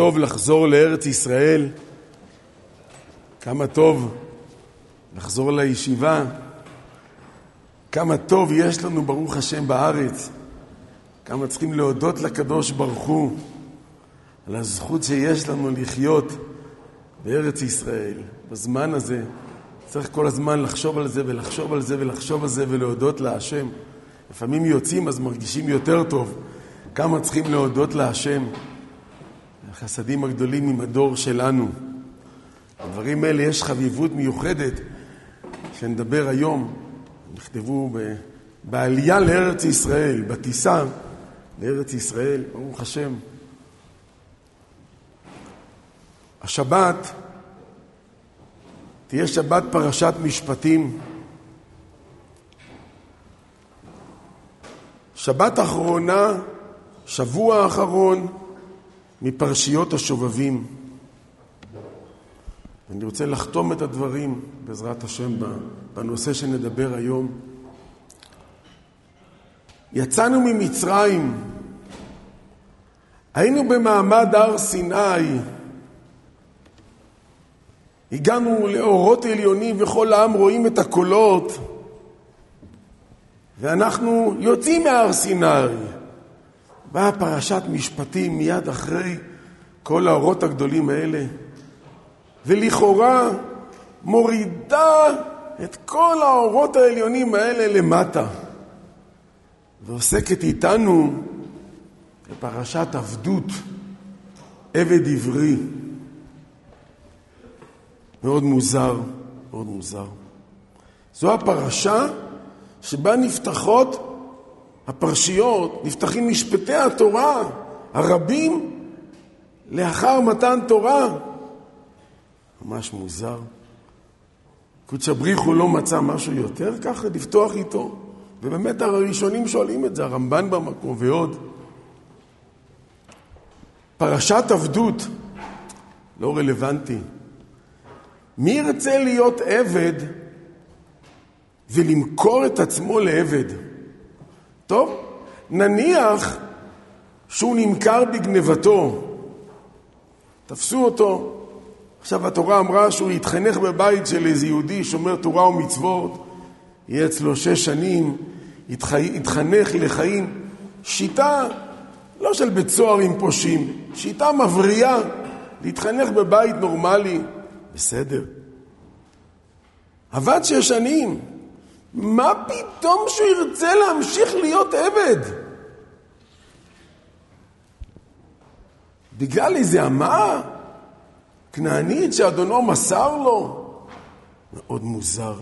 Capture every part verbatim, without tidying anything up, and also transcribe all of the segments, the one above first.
טוב לחזור לארץ ישראל, כמה טוב לחזור לישיבה, כמה טוב יש לנו ברוך השם בארץ, כמה צריכים להודות לקדוש ברוך הוא על הזכות שיש לנו לחיות בארץ ישראל. בזמן הזה צריך כל הזמן לחשוב על זה ולחשוב על זה ולחשוב על זה ולהודות להשם. לפעמים יוצאים אז מרגישים יותר טוב. כמה צריכים להודות להשם. החסדים הגדולים עם הדור שלנו. הדברים האלה יש חביבות מיוחדת שנדבר היום. נכתבו ב... בעלייה לארץ ישראל, בטיסה לארץ ישראל, ברוך השם. השבת תהיה שבת פרשת משפטים. שבת אחרונה, שבוע האחרון מפרשיות השובבים. אני רוצה לחתום את הדברים בעזרת השם בנושא שנדבר היום. יצאנו ממצרים, היינו במעמד הר סיני, הגענו לאורות עליונים וכל העם רואים את הקולות, ואנחנו יוצאים מהר סיני. באה פרשת משפטים מיד אחרי כל האורות הגדולים האלה, ולכאורה מורידה את כל האורות העליונים האלה למטה, ועוסקת איתנו בפרשת עבדות, עבד עברי. מאוד מוזר, מאוד מוזר. זו הפרשה שבה נפתחות הפרשיות, נפתחים משפטי התורה הרבים לאחר מתן תורה. ממש מוזר. קודש הבריחו לא מצא משהו יותר ככה לפתוח איתו. ובאמת הראשונים שואלים את זה, הרמב"ן במקום ועוד. פרשת עבדות, לא רלוונטי. מי ירצה להיות עבד ולמכור את עצמו לעבד? טוב, נניח שהוא נמכר בגנבתו. תפסו אותו. עכשיו התורה אמרה שהוא יתחנך בבית של איזה יהודי שומר תורה ומצוות. יהיה אצלו שש שנים, יתחנך לחיים. שיטה לא של בית סוהר עם פושעים, שיטה מבריאה, להתחנך בבית נורמלי. בסדר. עבד שש שנים. מה פתאום שהוא ירצה להמשיך להיות עבד? בגלל איזה אמה כנענית שאדונו מסר לו? מאוד מוזר.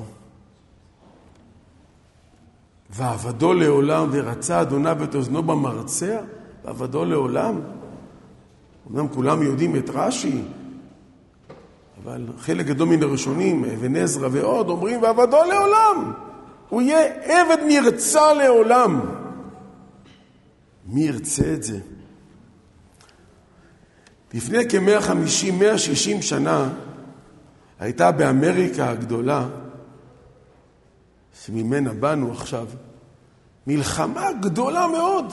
ועבדו לעולם, ורצה אדוניו את אוזנו במרצע, ועבדו לעולם. אמנם כולם יודעים את רש"י, אבל חלק גדול מן הראשונים, אבן עזרא ועוד, אומרים ועבדו לעולם. הוא יהיה עבד מרצה לעולם. מי ירצה את זה? לפני כ-מאה וחמישים מאה ושישים שנה הייתה באמריקה הגדולה, שממנה באנו עכשיו, מלחמה גדולה מאוד.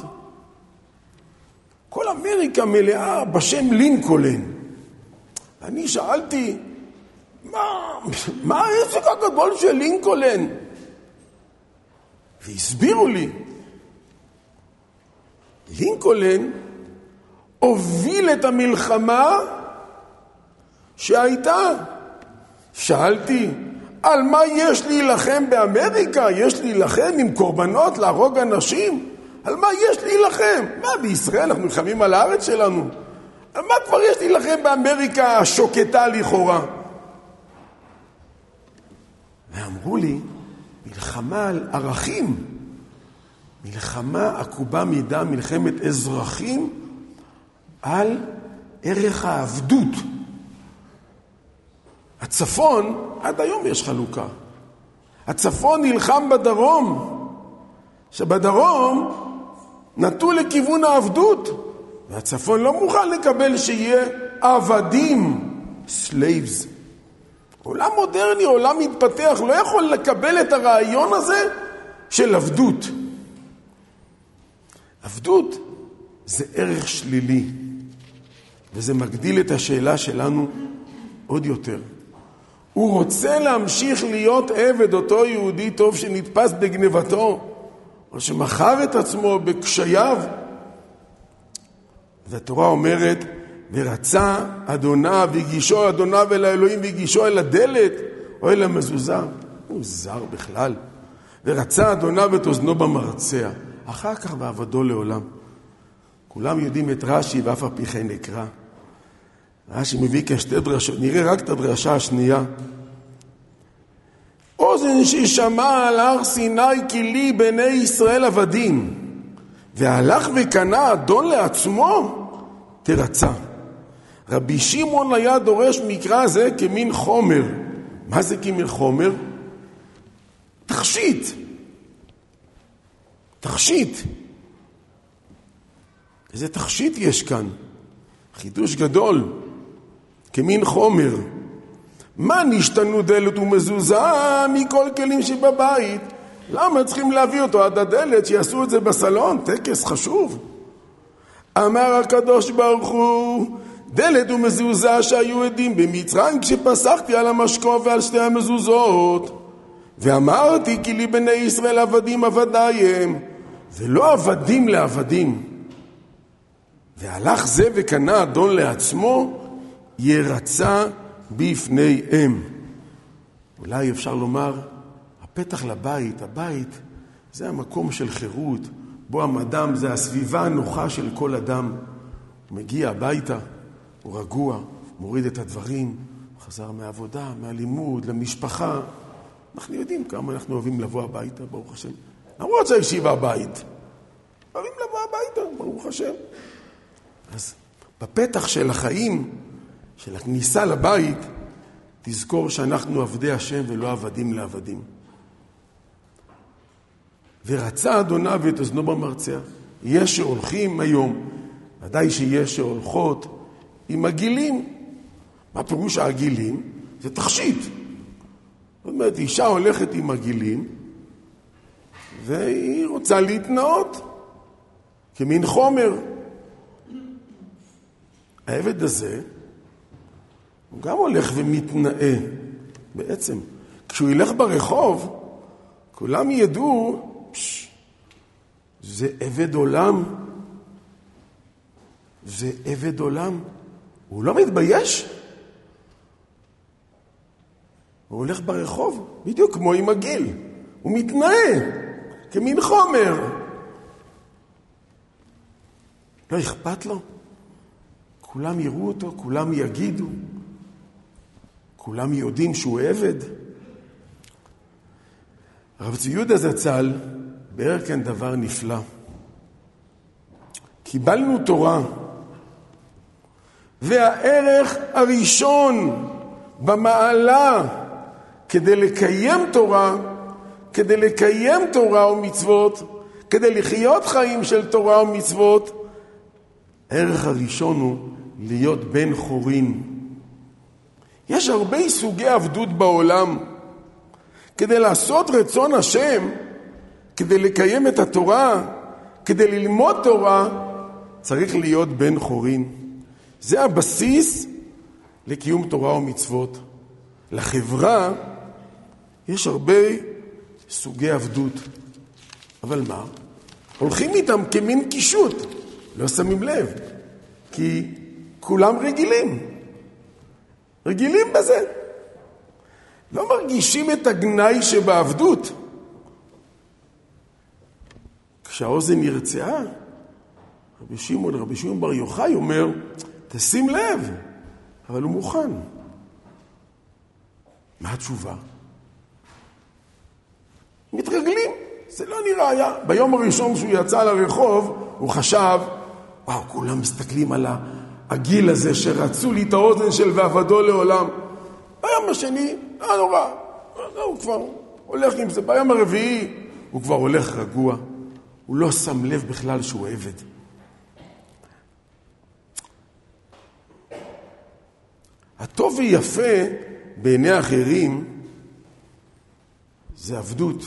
כל אמריקה מלאה בשם לינקולן. אני שאלתי, מה, מה העסק הגדול של לינקולן? והסבירו לי, לינקולן הוביל את המלחמה שהייתה. שאלתי, על מה יש להילחם באמריקה? יש להילחם עם קורבנות, להרוג אנשים? על מה יש להילחם? מה, בישראל אנחנו נלחמים על הארץ שלנו? על מה כבר יש להילחם באמריקה השוקטה לכאורה? ואמרו לי, מלחמה על ערכים, מלחמה עקובה מדם, מלחמת אזרחים על ערך העבדות. הצפון, עד היום יש חלוקה. הצפון נלחם בדרום, שבדרום נטו לכיוון העבדות, והצפון לא מוכן לקבל שיהיה עבדים, slaves. עולם מודרני, עולם מתפתח, לא יכול לקבל את הרעיון הזה של עבדות. עבדות זה ערך שלילי. וזה מגדיל את השאלה שלנו עוד יותר. הוא רוצה להמשיך להיות עבד, אותו יהודי טוב שנתפס בגנבתו, או שמכר את עצמו בקשייו. והתורה אומרת, ורצה אדוניו והגישו אדוניו אל האלוהים והגישו אל הדלת או אל המזוזה. הוא זר בכלל. ורצה אדוניו את אוזנו במרצע, אחר כך ועבדו לעולם. כולם יודעים את רש"י ואף על פי כן נקרא. רש"י מביא כשתי דרשות, נראה רק את הדרשה השנייה. אוזן ששמע על הר סיני כי לי בני ישראל עבדים, והלך וקנה אדון לעצמו, תרצה. רבי שמעון היה דורש מקרא זה כמין חומר. מה זה כמין חומר? תכשיט. תכשיט. איזה תכשיט יש כאן? חידוש גדול. כמין חומר. מה נשתנו דלת ומזוזה מכל כלים שבבית? למה צריכים להביא אותו עד הדלת שיעשו את זה בסלון? טקס חשוב. אמר הקדוש ברוך הוא, דלת ומזוזה שהיו עדים במצרים כשפסחתי על המשקוף ועל שתי המזוזות. ואמרתי כי לי בני ישראל עבדים עבדיים, ולא עבדים לעבדים. והלך זה וקנה אדון לעצמו, ירצה בפניהם. אולי אפשר לומר, הפתח לבית, הבית זה המקום של חירות, בו המדם זה הסביבה הנוחה של כל אדם. הוא מגיע הביתה, הוא רגוע, מוריד את הדברים, חזר מהעבודה, מהלימוד, למשפחה. אנחנו יודעים כמה אנחנו אוהבים לבוא הביתה, ברוך השם. למרות שהישיבה הבית, אוהבים לבוא הביתה, ברוך השם. אז בפתח של החיים, של הכניסה לבית, תזכור שאנחנו עבדי השם ולא עבדים לעבדים. ורצה אדוניו את אוזנו במרצע. יש שהולכים היום, ודאי שיש שהולכות עם הגילים. מה פירוש הגילים? זה תכשיט. זאת אומרת, אישה הולכת עם הגילים, והיא רוצה להתנאות, כמין חומר. העבד הזה, הוא גם הולך ומתנאה. בעצם, כשהוא ילך ברחוב, כולם ידעו, פש, זה עבד עולם. זה עבד עולם. הוא לא מתבייש. הוא הולך ברחוב, בדיוק כמו עם הגיל. הוא מתנאה, כמין חומר. לא אכפת לו. כולם יראו אותו, כולם יגידו. כולם יודעים שהוא עבד. הרב צבי יהודה זצ"ל באר כאן דבר נפלא. קיבלנו תורה, והערך הראשון במעלה כדי לקיים תורה, כדי לקיים תורה ומצוות, כדי לחיות חיים של תורה ומצוות, הערך הראשון הוא להיות בן חורין. יש הרבה סוגי עבדות בעולם. כדי לעשות רצון השם, כדי לקיים את התורה, כדי ללמוד תורה, צריך להיות בן חורין. זה הבסיס לקיום תורה ומצוות. לחברה יש הרבה סוגי עבדות. אבל מה? הולכים איתם כמין קישוט. לא שמים לב. כי כולם רגילים. רגילים בזה. לא מרגישים את הגנאי שבעבדות. כשהאוזן נרצעה, רבי שמעון, רבי שמעון בר יוחאי אומר, תשים לב, אבל הוא מוכן. מה התשובה? מתרגלים, זה לא נראה היה. ביום הראשון שהוא יצא לרחוב, הוא חשב, וואו, כולם מסתכלים על הגיל הזה שרצו לי את האוזן של ועבדו לעולם. ביום השני, לא נורא, הוא כבר הולך עם זה. ביום הרביעי, הוא כבר הולך רגוע. הוא לא שם לב בכלל שהוא עבד. הטוב ויפה בעיני אחרים זה עבדות.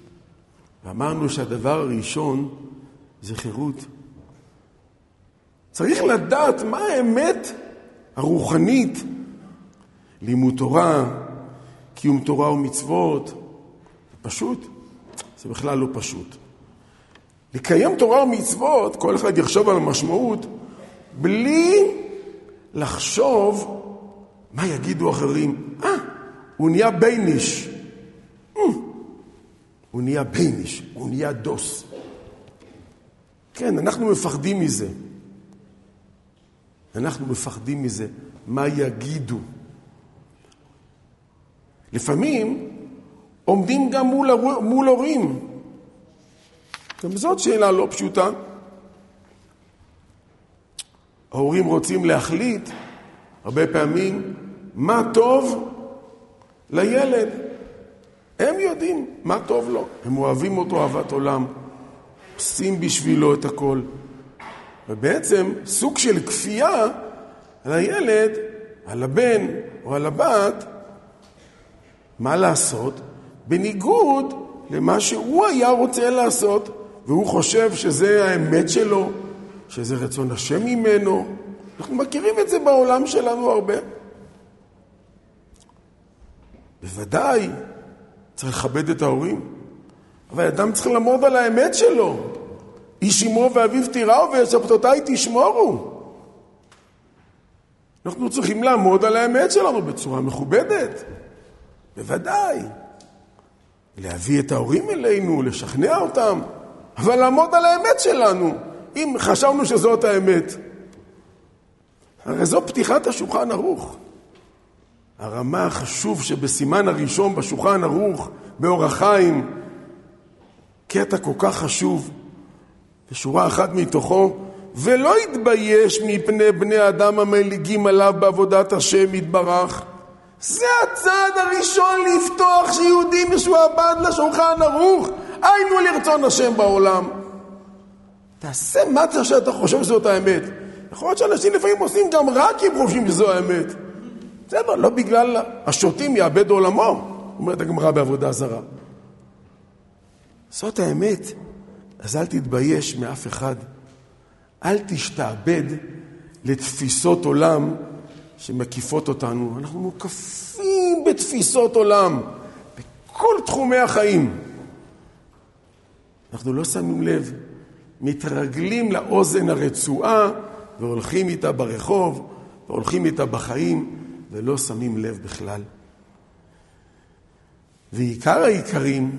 ואמרנו שהדבר הראשון זה חירות. צריך לדעת מה האמת הרוחנית. לימוד תורה, קיום תורה ומצוות, פשוט? זה בכלל לא פשוט. לקיים תורה ומצוות, כל אחד יחשוב על המשמעות, בלי לחשוב מה יגידו אחרים. אה, הוא נהיה בייניש. הוא נהיה בייניש, הוא נהיה דוס. כן, אנחנו מפחדים מזה. אנחנו מפחדים מזה. מה יגידו? לפעמים עומדים גם מול, מול הורים. גם זאת שאלה לא פשוטה. ההורים רוצים להחליט הרבה פעמים מה טוב לילד. הם יודעים מה טוב לו. הם אוהבים אותו אהבת עולם. עושים בשבילו את הכל. ובעצם סוג של כפייה על הילד, על הבן או על הבת, מה לעשות? בניגוד למה שהוא היה רוצה לעשות, והוא חושב שזה האמת שלו, שזה רצון השם ממנו. אנחנו מכירים את זה בעולם שלנו הרבה. בוודאי צריך לכבד את ההורים, אבל אדם צריך לעמוד על האמת שלו. איש אמו ואביו תיראו ושבתותיי תשמורו. אנחנו צריכים לעמוד על האמת שלנו בצורה מכובדת. בוודאי. להביא את ההורים אלינו, לשכנע אותם, אבל לעמוד על האמת שלנו, אם חשבנו שזאת האמת. הרי זו פתיחת השולחן ערוך. הרמה החשוב שבסימן הראשון בשולחן ערוך, באורח חיים, קטע כל כך חשוב, בשורה אחת מתוכו, ולא יתבייש מפני בני אדם המליגים עליו בעבודת השם יתברך. זה הצעד הראשון לפתוח שיהודים משועבד לשולחן ערוך, היינו לרצון השם בעולם. תעשה מה שאתה חושב שזאת האמת. יכול להיות שאנשים לפעמים עושים גם רק כי הם חושבים שזו האמת. בסדר, לא בגלל השוטים יאבד עולמו, אומרת הגמרא בעבודה זרה. זאת האמת, אז אל תתבייש מאף אחד. אל תשתעבד לתפיסות עולם שמקיפות אותנו. אנחנו מוקפים בתפיסות עולם, בכל תחומי החיים. אנחנו לא שמים לב, מתרגלים לאוזן הרצועה, והולכים איתה ברחוב, והולכים איתה בחיים, ולא שמים לב בכלל. ועיקר העיקרים,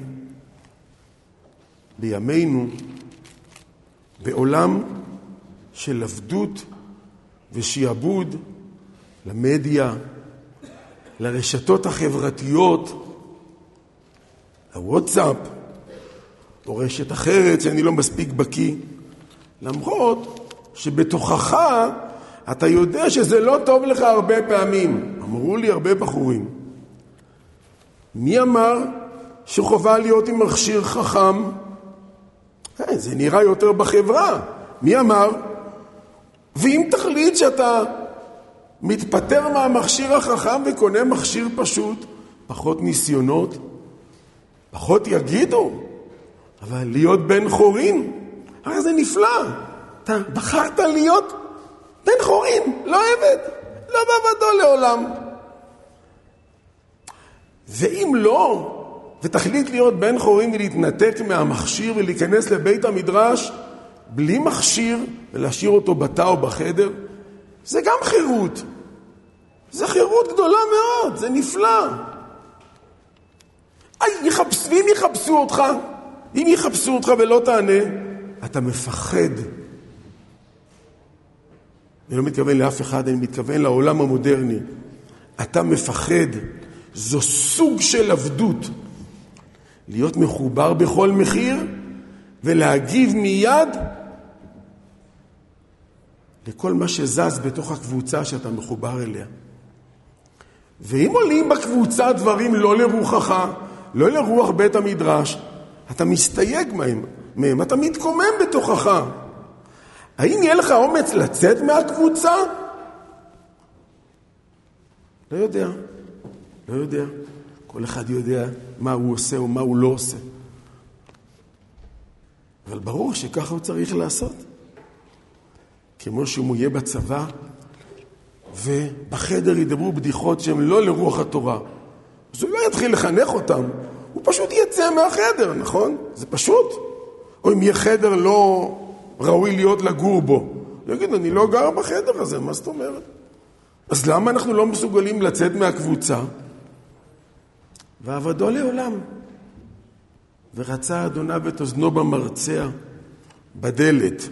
בימינו, בעולם של עבדות ושיעבוד, למדיה, לרשתות החברתיות, לוואטסאפ, או רשת אחרת שאני לא מספיק בקיא, למרות שבתוכך אתה יודע שזה לא טוב לך הרבה פעמים. אמרו לי הרבה בחורים. מי אמר שחובה להיות עם מכשיר חכם? זה נראה יותר בחברה. מי אמר? ואם תחליט שאתה מתפטר מהמכשיר החכם וקונה מכשיר פשוט, פחות ניסיונות, פחות יגידו, אבל להיות בן חורין, הרי זה נפלא. אתה בחרת להיות בן חורין, לא עבד, לא בעבדו לעולם. ואם לא, ותחליט להיות בן חורין ולהתנתק מהמכשיר ולהיכנס לבית המדרש בלי מכשיר ולהשאיר אותו בתא או בחדר, זה גם חירות. זה חירות גדולה מאוד, זה נפלא. אי, יחפש, ואם יחפשו אותך, אם יחפשו אותך ולא תענה, אתה מפחד. אני לא מתכוון לאף אחד, אני מתכוון לעולם המודרני. אתה מפחד. זו סוג של עבדות. להיות מחובר בכל מחיר ולהגיב מיד לכל מה שזז בתוך הקבוצה שאתה מחובר אליה. ואם עולים בקבוצה דברים לא לרוחך, לא לרוח בית המדרש, אתה מסתייג מהם, מהם, אתה מתקומם בתוכך. האם יהיה לך אומץ לצאת מהקבוצה? לא יודע, לא יודע. כל אחד יודע מה הוא עושה ומה הוא לא עושה. אבל ברור שככה הוא צריך לעשות. כמו שאם הוא יהיה בצבא, ובחדר ידברו בדיחות שהן לא לרוח התורה. אז הוא לא יתחיל לחנך אותם, הוא פשוט יצא מהחדר, נכון? זה פשוט. או אם יהיה חדר לא ראוי להיות לגור בו. הוא יגיד, אני לא גר בחדר הזה, מה זאת אומרת? אז למה אנחנו לא מסוגלים לצאת מהקבוצה? ועבדו לעולם. ורצה אדוניו את אוזנו במרצע, בדלת.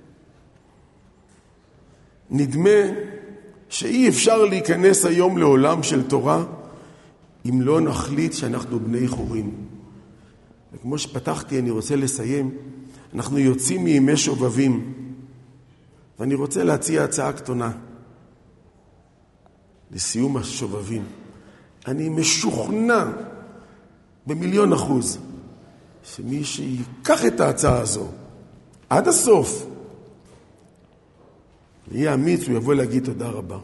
נדמה שאי אפשר להיכנס היום לעולם של תורה, אם לא נחליט שאנחנו בני חורין. וכמו שפתחתי, אני רוצה לסיים, אנחנו יוצאים מימי שובבים, ואני רוצה להציע הצעה קטנה. לסיום השובבים, אני משוכנע במיליון אחוז, שמי שיקח את ההצעה הזו עד הסוף, ויהיה אמיץ, הוא יבוא להגיד תודה רבה.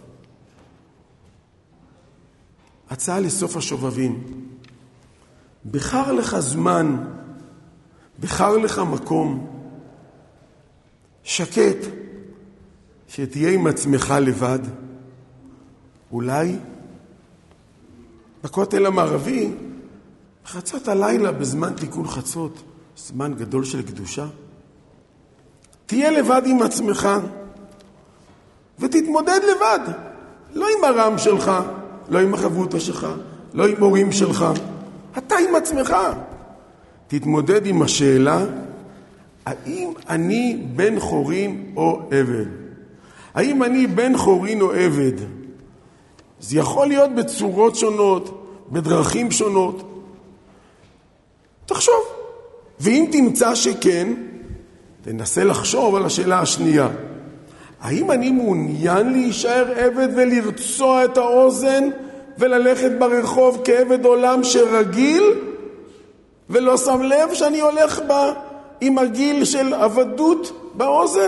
הצעה לסוף השובבים. בחר לך זמן, בחר לך מקום, שקט, שתהיה עם עצמך לבד. אולי בכותל המערבי, חצות הלילה בזמן תיקון חצות, זמן גדול של קדושה. תהיה לבד עם עצמך, ותתמודד לבד. לא עם הרם שלך, לא עם החברותה שלך, לא עם הורים שלך. אתה עם עצמך. תתמודד עם השאלה, האם אני בן חורין או עבד? האם אני בן חורין או עבד? זה יכול להיות בצורות שונות, בדרכים שונות. תחשוב. ואם תמצא שכן, תנסה לחשוב על השאלה השנייה. האם אני מעוניין להישאר עבד ולרצוע את האוזן וללכת ברחוב כעבד עולם שרגיל ולא שם לב שאני הולך בה עם הגיל של עבדות באוזן?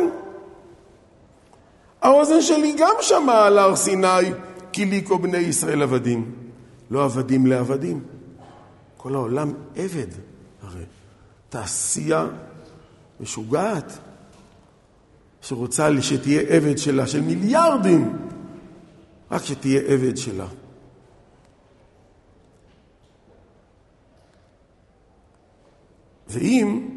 האוזן שלי גם שמעה על הר סיני כי ליקו בני ישראל עבדים. לא עבדים לעבדים. כל העולם עבד. הרי תעשייה משוגעת שרוצה שתהיה עבד שלה, של מיליארדים, רק שתהיה עבד שלה. ואם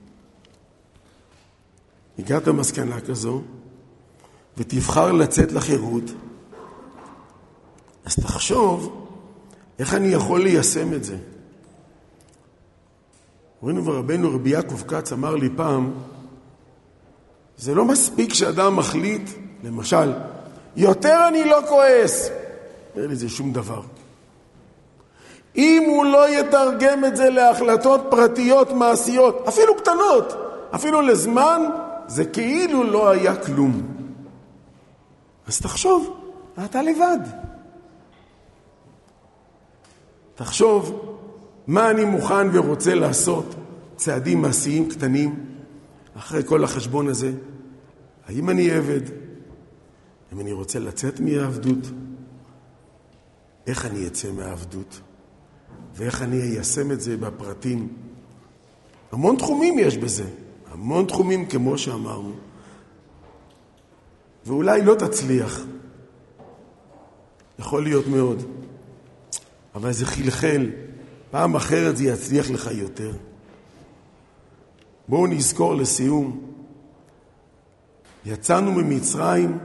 הגעת למסקנה כזו, ותבחר לצאת לחירות, אז תחשוב איך אני יכול ליישם את זה. ראינו ורבנו רבי יעקב כץ אמר לי פעם, זה לא מספיק שאדם מחליט, למשל, יותר אני לא כועס. אומר לי, זה שום דבר. אם הוא לא יתרגם את זה להחלטות פרטיות מעשיות, אפילו קטנות, אפילו לזמן, זה כאילו לא היה כלום. אז תחשוב, אתה לבד. תחשוב, מה אני מוכן ורוצה לעשות, צעדים מעשיים קטנים, אחרי כל החשבון הזה. האם אני עבד? אם אני רוצה לצאת מהעבדות? איך אני אצא מהעבדות? ואיך אני איישם את זה בפרטים? המון תחומים יש בזה. המון תחומים כמו שאמרנו. ואולי לא תצליח. יכול להיות מאוד. אבל זה חלחל. פעם אחרת זה יצליח לך יותר. בואו נזכור לסיום. יצאנו ממצרים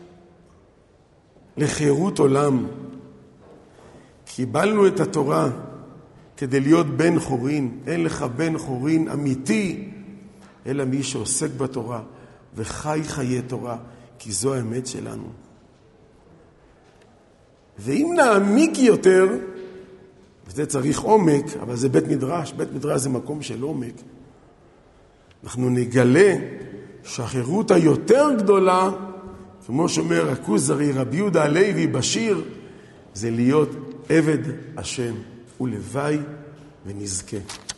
לחירות עולם. קיבלנו את התורה כדי להיות בן חורין. אין לך בן חורין אמיתי, אלא מי שעוסק בתורה וחי חיי תורה, כי זו האמת שלנו. ואם נעמיק יותר, וזה צריך עומק, אבל זה בית מדרש, בית מדרש זה מקום של עומק, אנחנו נגלה שהחירות היותר גדולה, כמו שאומר הכוזרי רבי יהודה הלוי בשיר, זה להיות עבד השם ולוואי ונזכה.